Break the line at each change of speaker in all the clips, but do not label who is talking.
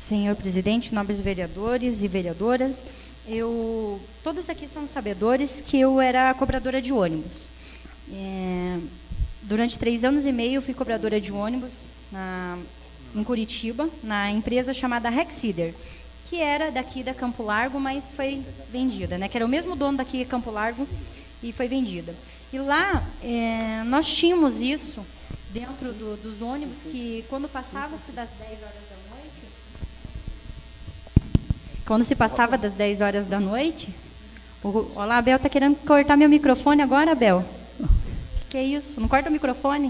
Senhor presidente, nobres vereadores e vereadoras, todos aqui são sabedores que eu era cobradora de ônibus. Durante 3 anos e meio eu fui cobradora de ônibus em Curitiba, na empresa chamada Rexider, que era daqui da Campo Largo, mas foi vendida, né? Que era o mesmo dono daqui de Campo Largo e foi vendida. E lá nós tínhamos isso dentro dos ônibus, que quando passava-se das 10 horas da noite, olá, a Abel está querendo cortar meu microfone agora, Abel. Que é isso? Não corta o microfone?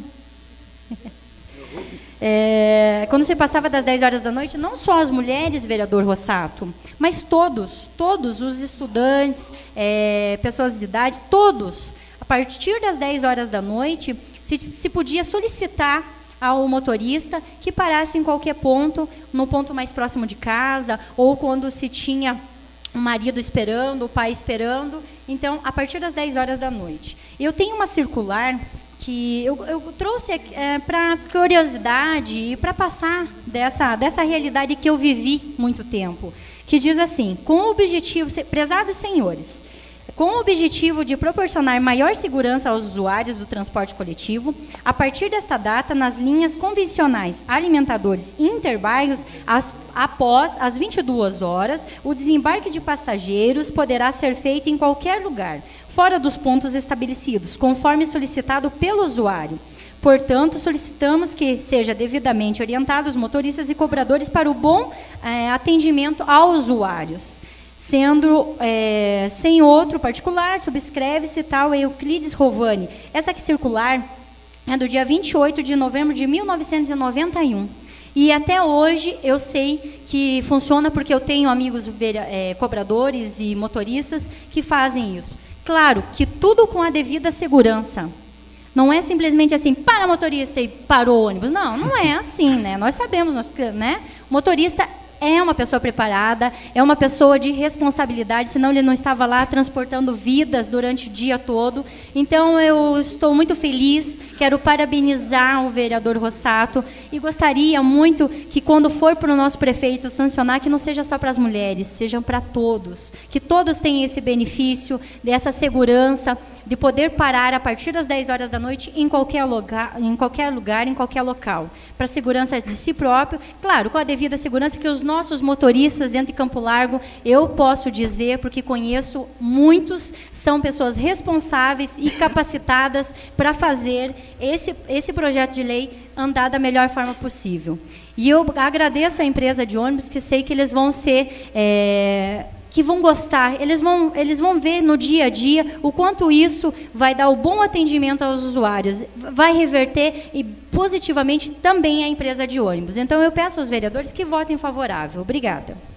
Quando se passava das 10 horas da noite, não só as mulheres, vereador Rossato, mas todos os estudantes, pessoas de idade, todos, a partir das 10 horas da noite, se podia solicitar ao motorista que parasse em qualquer ponto, no ponto mais próximo de casa, ou quando se tinha o marido esperando, o pai esperando. Então, a partir das 10 horas da noite. Eu tenho uma circular que eu trouxe para curiosidade e para passar dessa realidade que eu vivi muito tempo, que diz assim: com o objetivo, prezados senhores, com o objetivo de proporcionar maior segurança aos usuários do transporte coletivo, a partir desta data, nas linhas convencionais alimentadores e interbairros, após as 22 horas, o desembarque de passageiros poderá ser feito em qualquer lugar, fora dos pontos estabelecidos, conforme solicitado pelo usuário. Portanto, solicitamos que seja devidamente orientados os motoristas e cobradores para o bom atendimento aos usuários. Sendo sem outro particular, subscreve-se tal Euclides Rovani. Essa circular é do dia 28 de novembro de 1991. E até hoje eu sei que funciona porque eu tenho amigos cobradores e motoristas que fazem isso. Claro que tudo com a devida segurança. Não é simplesmente assim, para motorista e parou o ônibus. Não é assim, né? Nós sabemos, né? O motorista é uma pessoa preparada, é uma pessoa de responsabilidade, senão ele não estava lá transportando vidas durante o dia todo. Então, eu estou muito feliz, quero parabenizar o vereador Rossato e gostaria muito que, quando for para o nosso prefeito sancionar, que não seja só para as mulheres, sejam para todos, que todos tenham esse benefício, dessa segurança, de poder parar a partir das 10 horas da noite em qualquer lugar, em qualquer local, para a segurança de si próprio, claro, com a devida segurança que os nossos motoristas dentro de Campo Largo, eu posso dizer, porque conheço muitos, são pessoas responsáveis e capacitadas para fazer esse projeto de lei andar da melhor forma possível. E eu agradeço à empresa de ônibus, que sei que eles vão ser... que vão gostar, eles vão ver no dia a dia o quanto isso vai dar o bom atendimento aos usuários, vai reverter e positivamente também a empresa de ônibus. Então, eu peço aos vereadores que votem favorável. Obrigada.